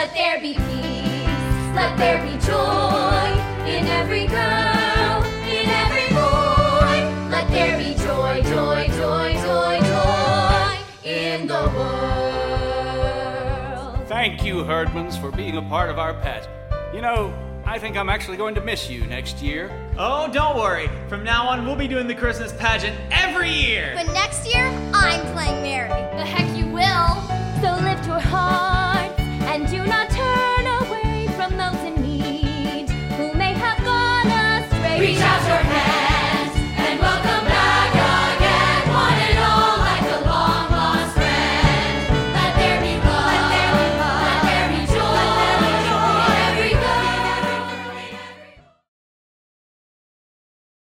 Let there be peace, let there be joy in every girl, in every boy. Let there be joy, joy, joy, joy, joy in the world. Thank you, Herdmans, for being a part of our pet. You know, I think I'm actually going to miss you next year. Oh, don't worry. From now on, we'll be doing the Christmas pageant every year. But next year,